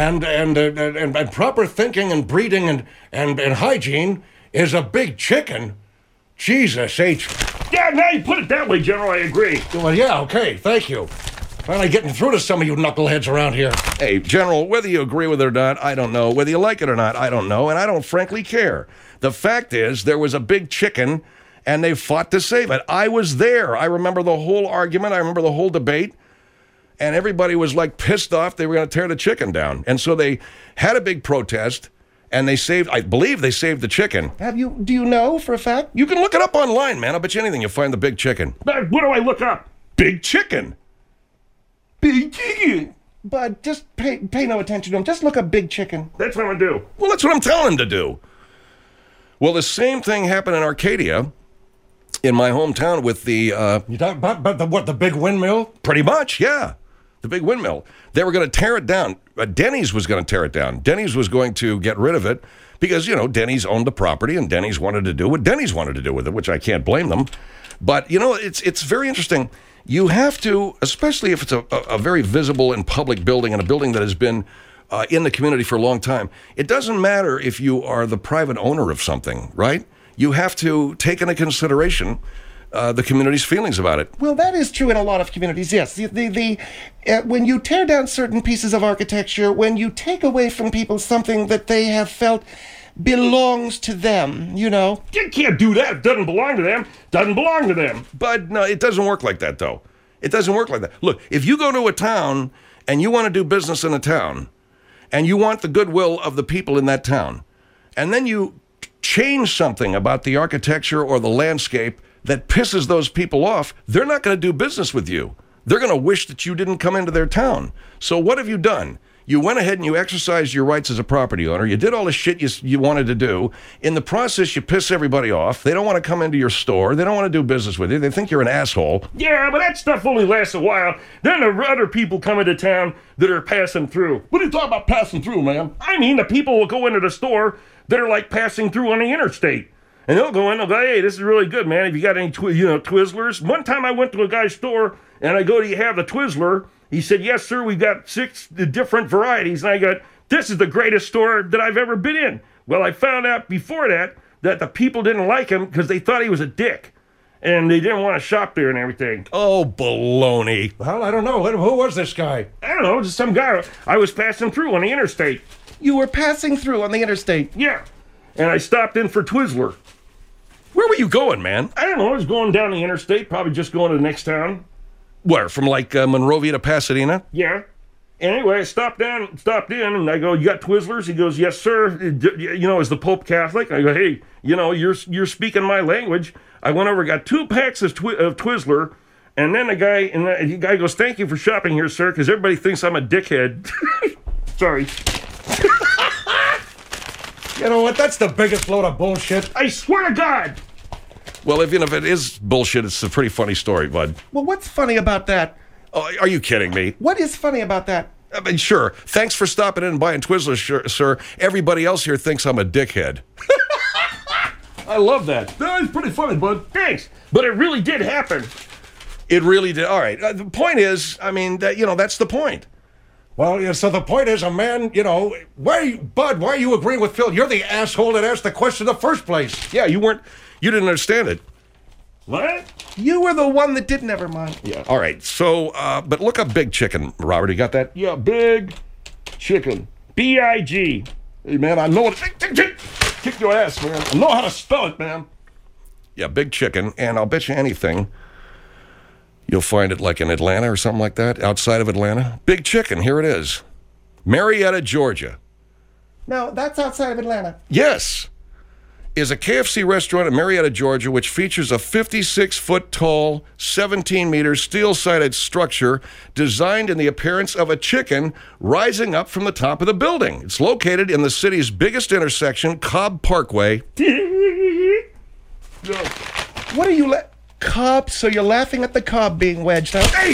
and proper thinking and breeding and hygiene is a big chicken. Jesus H. Yeah, now you put it that way, General, I agree. Well, yeah, okay, thank you. Finally getting through to some of you knuckleheads around here. Hey, General, whether you agree with it or not, I don't know. Whether you like it or not, I don't know, and I don't frankly care. The fact is, there was a big chicken, and they fought to save it. I was there. I remember the whole argument. I remember the whole debate, and everybody was, pissed off they were going to tear the chicken down. And so they had a big protest, and I believe they saved the chicken. Do you know for a fact? You can look it up online, man. I'll bet you anything you'll find the big chicken. But what do I look up? Big chicken. Big chicken. But just pay no attention to him. Just look up big chicken. That's what I'm going to do. Well, that's what I'm telling him to do. Well, the same thing happened in Arcadia, in my hometown, with the... You talking about the big windmill? Pretty much, yeah. The big windmill. They were going to tear it down. Denny's was going to tear it down. Denny's was going to get rid of it because, Denny's owned the property and Denny's wanted to do what Denny's wanted to do with it, which I can't blame them. But, it's very interesting. You have to, especially if it's a very visible and public building and a building that has been in the community for a long time, it doesn't matter if you are the private owner of something, right? You have to take into consideration the community's feelings about it. Well, that is true in a lot of communities, yes. When you tear down certain pieces of architecture, when you take away from people something that they have felt belongs to them, You can't do that. It doesn't belong to them. Doesn't belong to them. But no, it doesn't work like that, though. It doesn't work like that. Look, if you go to a town and you want to do business in a town and you want the goodwill of the people in that town, and then you change something about the architecture or the landscape that pisses those people off, they're not going to do business with you. They're going to wish that you didn't come into their town. So what have you done? You went ahead and you exercised your rights as a property owner. You did all the shit you wanted to do. In the process, you piss everybody off. They don't want to come into your store. They don't want to do business with you. They think you're an asshole. Yeah, but that stuff only lasts a while. Then the other people come into town that are passing through. What are you talking about passing through, man? I mean, the people will go into the store that are passing through on the interstate. And they'll go in and go, hey, this is really good, man. Have you got any Twizzlers? One time I went to a guy's store and I go, do you have the Twizzler? He said, yes, sir, we've got 6 different varieties. And I go, this is the greatest store that I've ever been in. Well, I found out before that the people didn't like him because they thought he was a dick. and they didn't want to shop there and everything. Oh, baloney. Well, I don't know. Who was this guy? I don't know, just some guy. I was passing through on the interstate. You were passing through on the interstate. Yeah. And I stopped in for Twizzler. Where were you going, man? I don't know, I was going down the interstate, probably just going to the next town. Where, from like Monrovia to Pasadena? Yeah. Anyway, I stopped in, and I go, "You got Twizzlers?" He goes, "Yes, sir." You know, is the Pope Catholic? I go, "Hey, you know, you're speaking my language." I went over, got 2 packs of Twizzler, and then the guy goes, "Thank you for shopping here, sir," because everybody thinks I'm a dickhead. Sorry. You know what? That's the biggest load of bullshit. I swear to God. Well, even if it is bullshit, it's a pretty funny story, bud. Well, what's funny about that? Oh, are you kidding me? What is funny about that? I mean, sure. Thanks for stopping in and buying Twizzlers, sir. Everybody else here thinks I'm a dickhead. I love that. That's pretty funny, bud. Thanks. But it really did happen. It really did. All right. The point is, I mean, that's the point. Well, yeah, so the point is, a man, Bud, why are you agreeing with Phil? You're the asshole that asked the question in the first place. Yeah, you didn't understand it. What? You were the one that did. Never mind. Yeah. All right. So, but look up Big Chicken, Robert. You got that? Yeah, Big Chicken. B-I-G. Hey, man, I know it. Kick your ass, man. I know how to spell it, man. Yeah, Big Chicken. And I'll bet you anything, you'll find it like in Atlanta or something like that, outside of Atlanta. Big Chicken, here it is. Marietta, Georgia. No, that's outside of Atlanta. Yes. Is a KFC restaurant in Marietta, Georgia, which features a 56-foot-tall, 17-meter steel-sided structure designed in the appearance of a chicken rising up from the top of the building. It's located in the city's biggest intersection, Cobb Parkway. What are you Cobb? So you're laughing at the Cobb being wedged, huh? Hey!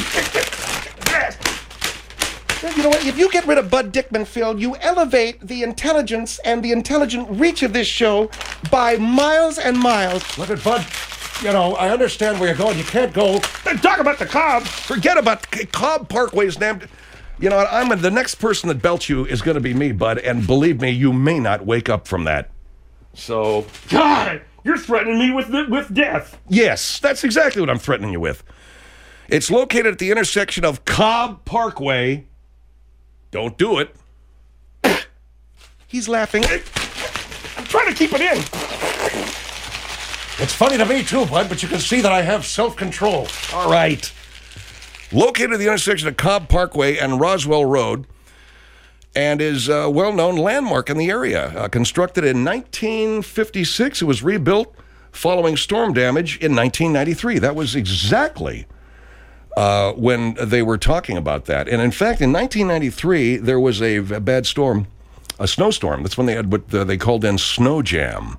You know what? If you get rid of Bud Dickman, Phil, you elevate the intelligence and the intelligent reach of this show by miles and miles. Look at Bud. I understand where you're going. You can't go. Talk about the Cobb. Forget about Cobb Parkway's named. The next person that belts you is going to be me, Bud, and believe me, you may not wake up from that. So, God, you're threatening me with death. Yes, that's exactly what I'm threatening you with. It's located at the intersection of Cobb Parkway. Don't do it. He's laughing. I'm trying to keep it in. It's funny to me too, Bud, but you can see that I have self-control. All right. Located at the intersection of Cobb Parkway and Roswell Road, and is a well-known landmark in the area. Constructed in 1956, it was rebuilt following storm damage in 1993. That was exactly when they were talking about that. And in fact, in 1993, there was a bad storm, a snowstorm. That's when they had what they called in snow jam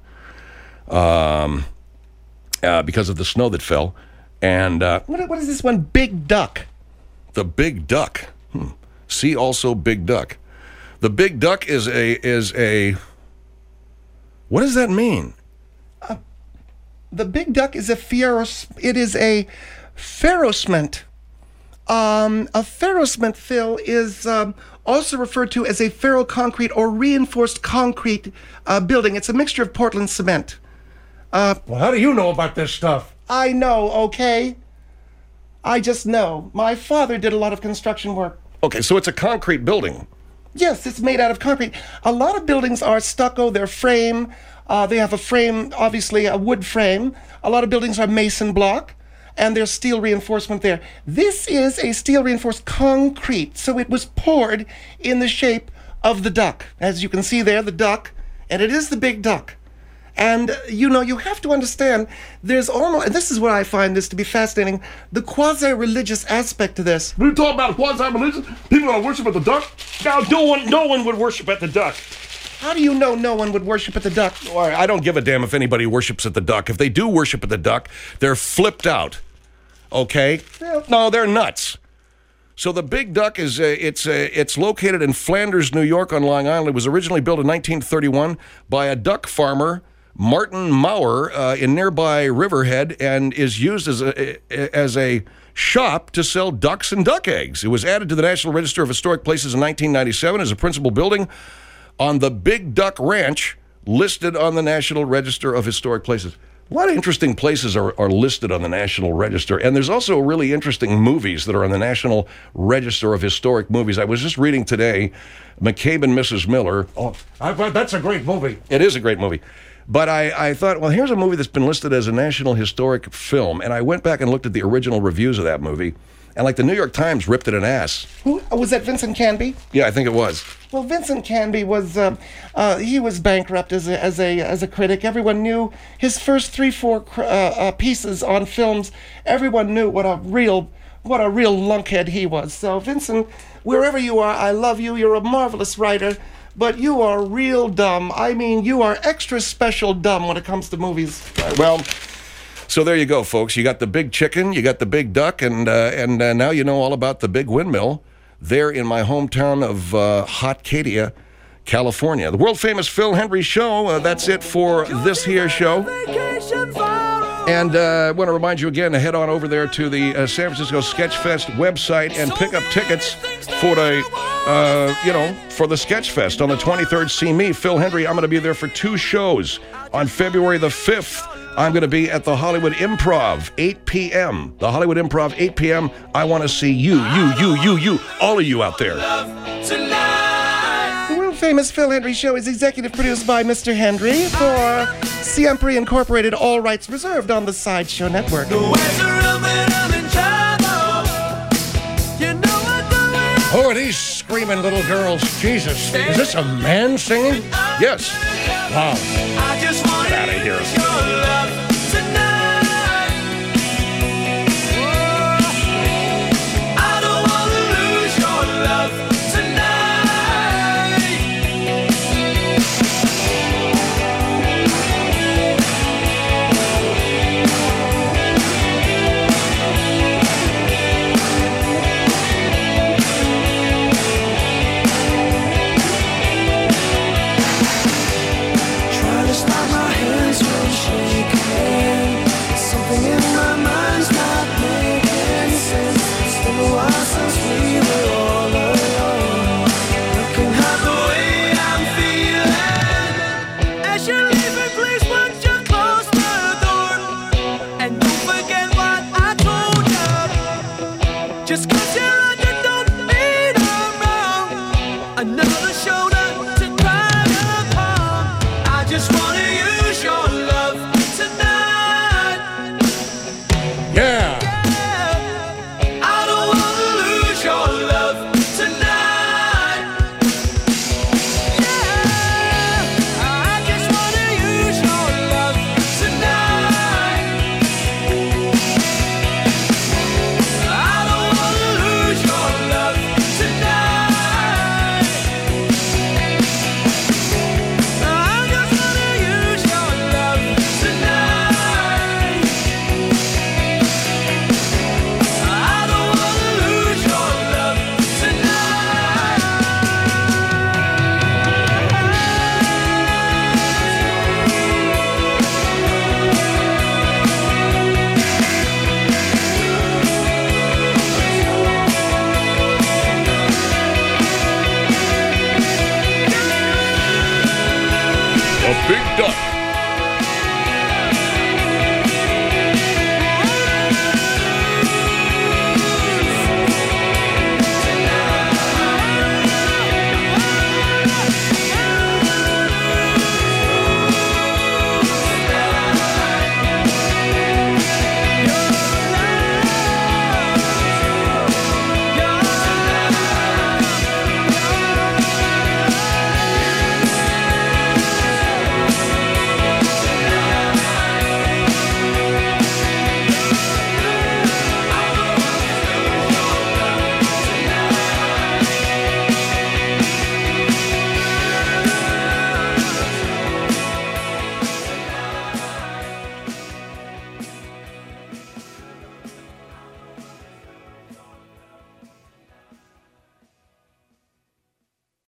because of the snow that fell. And what is this one? Big Duck. The Big Duck. See also Big Duck. The Big Duck is a what does that mean? The Big Duck is a ferrocement. A ferrocement, Phil, is also referred to as a ferroconcrete or reinforced concrete building. It's a mixture of Portland cement. Well, how do you know about this stuff? I know, okay? I just know. My father did a lot of construction work. Okay, so it's a concrete building. Yes, it's made out of concrete. A lot of buildings are stucco, they're frame. They have a frame, obviously a wood frame. A lot of buildings are mason block, and there's steel reinforcement there. This is a steel reinforced concrete, so it was poured in the shape of the duck. As you can see there, the duck, and it is the Big Duck. And, you have to understand, there's almost, and this is what I find this to be fascinating, the quasi-religious aspect to this. What are you talking about, quasi-religious? People are worship at the duck? Now, no one would worship at the duck. How do you know no one would worship at the duck? I don't give a damn if anybody worships at the duck. If they do worship at the duck, they're flipped out. Okay? Yeah. No, they're nuts. So the Big Duck is it's located in Flanders, New York on Long Island. It was originally built in 1931 by a duck farmer, Martin Maurer, in nearby Riverhead, and is used as a shop to sell ducks and duck eggs. It was added to the National Register of Historic Places in 1997 as a principal building on the Big Duck Ranch, listed on the National Register of Historic Places. A lot of interesting places are listed on the National Register, and there's also really interesting movies that are on the National Register of Historic Movies. I was just reading today, McCabe and Mrs. Miller. Oh, that's a great movie. It is a great movie. But I thought, well, here's a movie that's been listed as a National Historic Film, and I went back and looked at the original reviews of that movie, and like the New York Times ripped it an ass. Who was that? Vincent Canby? Yeah, I think it was. Well, Vincent Canby was he was bankrupt as a critic. Everyone knew his first 3-4 pieces on films. Everyone knew what a real lunkhead he was. So Vincent, wherever you are, I love you. You're a marvelous writer, but you are real dumb. I mean, you are extra special dumb when it comes to movies. Well, so there you go, folks. You got the big chicken, you got the big duck, and now you know all about the big windmill there in my hometown of Hotcadia, California. The world-famous Phil Hendrie Show. That's it for this here show. And I want to remind you again to head on over there to the San Francisco Sketchfest website and pick up tickets for the, for the Sketchfest on the 23rd. See me, Phil Hendrie. I'm going to be there for 2 shows. On February the 5th, I'm going to be at the Hollywood Improv, 8 p.m. The Hollywood Improv, 8 p.m. I want to see you, all of you out there. The world-famous Phil Hendrie Show is executive produced by Mr. Hendrie for Siempre Incorporated, all rights reserved on the Sideshow Network. Who are these screaming little girls? Jesus, is this a man singing? Yes. Wow. Get out of here. Just